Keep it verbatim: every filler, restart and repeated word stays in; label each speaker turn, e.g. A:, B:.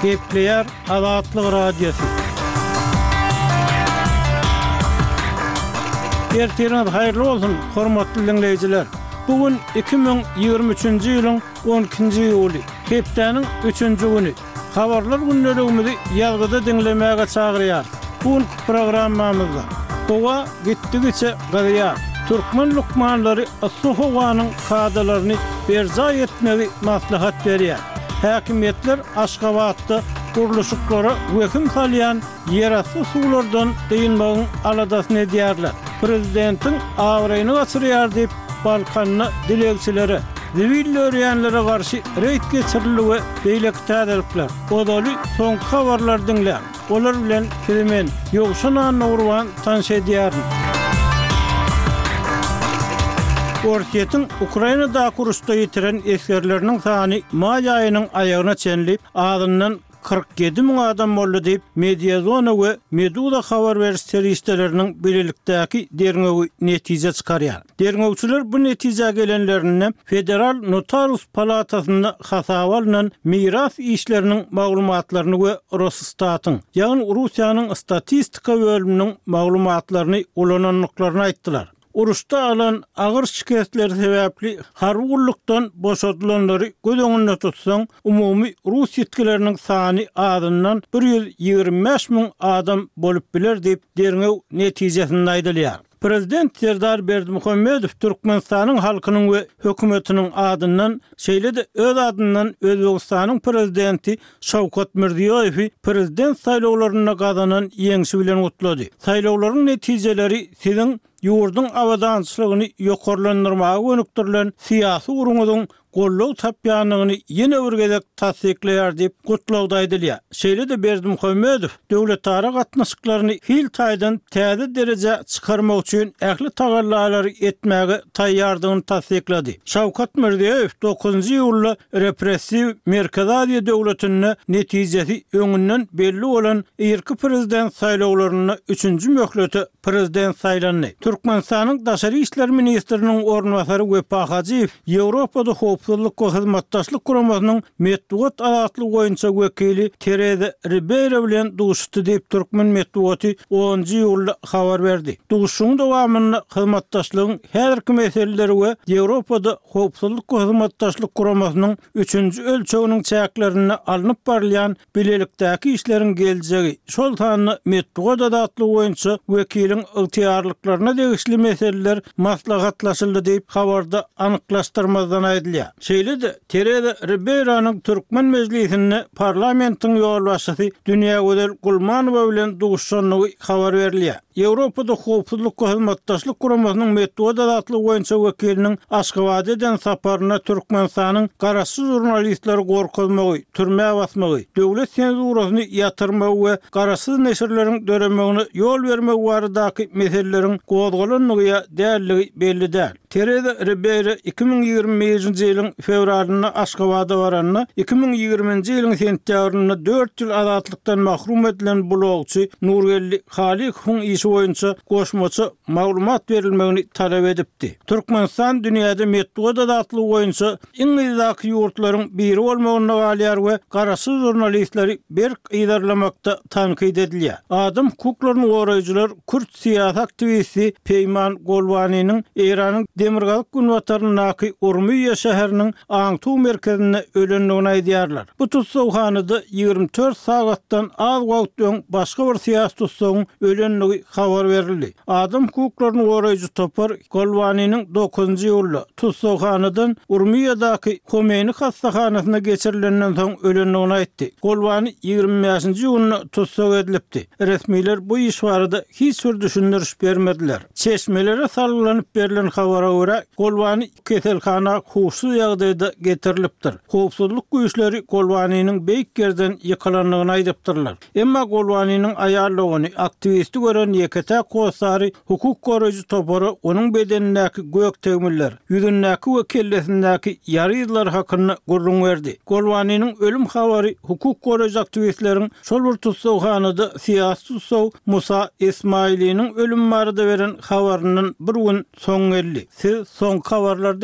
A: Kepler Azatlyk Radiosu. Ertirňiz haýyrly bolsun, hormatly dinleýijiler. Bugün iki bin ýygrimi üçünji ýylyň on ikinji ýuly, hepdeniň üçünji güni. Habarlar günlerimizi ýalgyda dinlemäge çagyrýar. Bu programmamyzda Gowa gitdigiçe garýar. Türkmen lukmanlary Asuhowanyň kadalaryny berza etmegi maslahat berýär. Häkimetler Aşgabatda guruluşyklara wekil salýan yerasy suwlardan deýilmegiň aladasyny edýärler. Prezidentin awraýyny gaçyrýar diýip Balkanyna dilegçilere, sivil öýrenlere garşy reýt geçirilýär beýlek täzelikler. Odaly soňky habarlar dinlä. Olar bilen filmen ýogşuna nurwan tanş edýär. Orkiyetin Ukraynada kuruşda yitiren eskerlerinin sany may aýynyň aýagyna çenlip adından kırk yedi bin adam boldy diýip Mediazona we Meduza habar beriş serişleriniň bilelikdäki derňegi netije çykarýar. Derňegçiler bu netije gelenlerine Federal Notarius Palatasyna hasaba alynan miras işleriniň maglumatlaryny we Rossstatyň, ýani Russiýanyň statistika bölüminiň maglumatlaryny ulananlyklaryny aýtdylar. Uruşda alan agyr şikayetler sebäpli harwurlukdan boşadylanlary göz öňünde tutsaň, umumy Rus ýetkileriniň sany adından bir ýüz ýygrimi beş bin adam bolup biler diýip derňew netijesinde aýdylýar. Prezident Serdar Berdimuhammedow Türkmenistanyň halkynyň we hökümetiniň adından şeýle-de öz adından Özbegistanyň prezidenti Şawkat Mirziýowy prezident saýlawlaryna gazanan ýeňişi bilen gutlady. Saýlawlaryň netijeleri siziň ýurdun awadançylygyny ýokarlandyrmaga gönükdirilen siýasy urumyň gollaw tapýanyny ýene bir gezek tasdikleýär diýip gutlawda aýdylýar. Şeýle-de Berdimuhammedow döwletara gatnaşyklaryny hil taýdan täze derece çykarmak üçin ähli tagallalary etmäge taýýardygyny tasdiklady. Şawkat Mirziýow dokuzunji ýylda repressiw Merkezaziýa döwletine netijesi öňünden belli bolan irki prezident saýlawlaryna üçünji möhleti prezident saýlandy. Türkmenistanyň daşary işler ministriniň ornwasary Wepa Hajiýew Ýewropada howpsuzlyk we hyzmatdaşlyk guramasynyň medeniýet adatlygy boýunça wekili Tereza Ribeiro bilen duşdy diýip Türkmen medeniýeti onunji ýylda habar berdi. Duşuň dowamyny hyzmatdaşlygyň häzirki meseleleri we Ýewropada howpsuzlyk we hyzmatdaşlyk guramasynyň üçünji ölçeginiň çäklerini alınıp barýan bilelikdäki işleriň geljegi, şol sany medeniýet adatlygy boýunça wekiliň ygtyýarlyklaryna degişli meseleler maslahatlaşyldy diýip habarda anyklaşdyrmazdan aýdylýar. Şeýle-de Tereza Ribeiro'nyň Türkmen meclisinde parlamentiň ýol başçysy Dünýä Gözel Gulmanowa bilen duşanyny habar berilýär. Ýewropada howpsuzlyk we hyzmatdaşlyk guramasynyň medeniýet adatlygy boýunça wekiliniň Aşgabatdan saparyna Türkmenistanyň garaşy jurnalistleri gorkuzmagy, türmäge basmagy, döwlet senzurasyny ýatyrmagy we garaşy neşirleriň döremegine ýol bermegi baradaky meseleleriň gozgalanmagy dälligi belli däl. Tereza Ribeiro iki bin ýygrimi beşinji ýylyň fevralyna Aşgabada baranyna iki bin ýygrimiňji ýylyň sentýabrynda dört ýyl azatlykdan mahrum edilen blogçy Nurgelli Halikovň işi boýunça goşmaçy maglumat berilmegini talap edipdi. Türkmenistan dünýäde medeniýet adatlygy boýunça iň ýyzaki ýurtlaryň biri bolmagyna galýar we garaşy jurnalistleri berk ýydarlamakda tankyd edilýär. Adam hukuklaryny goraýjylar Kürt siýasat aktivisti Peýman Golwanynyň Iranyň Demirgazyk günwatarynyňky Urmiýe şäheriniň Aňtu merkezine ölenligini aýdýarlar. Bu tutsawhanyda ýygrimi dört sagatdan az wagt öň başga bir siýasat tutsagyň ölenligi habar berildi. Adam hukuklaryny goraýjy topar Golwanynyň dokuzunji ýylda tutsawhanydan Urmiýedaky Komeni hastahanasyna geçirilenden soň ölenligini aýtdy. Golwany ýygrimi beşinji ýylyna tutsak edilipdi. Resmiler bu iş barada hiç bir düşündiriş bermediler. Çeşmelere salgylanyp berilen habara görä Golwany keselhana huşsuz ýagdaýda getirilipdir. Howpsuzlyk güýçleri Golwanynyň beýik yerden ýykylanlygyny aýdypdyrlar. Emma Golwanynyň aýarlygyny aktivisti gören ýekete kosary hukuk goraýjy topary onuň bedenindäki gök tegmiller, ýüzündäki we kellesindäki ýarylar hakyny gurrun berdi. Golwanynyň ölüm habary hukuk goraýjy aktivistleriň şol bir tutsawhanyda siýasat tutsaw Musa Ismaili'nin ölüm barada beren habarynyň bir gün soň geldi. Siz soň habarlarda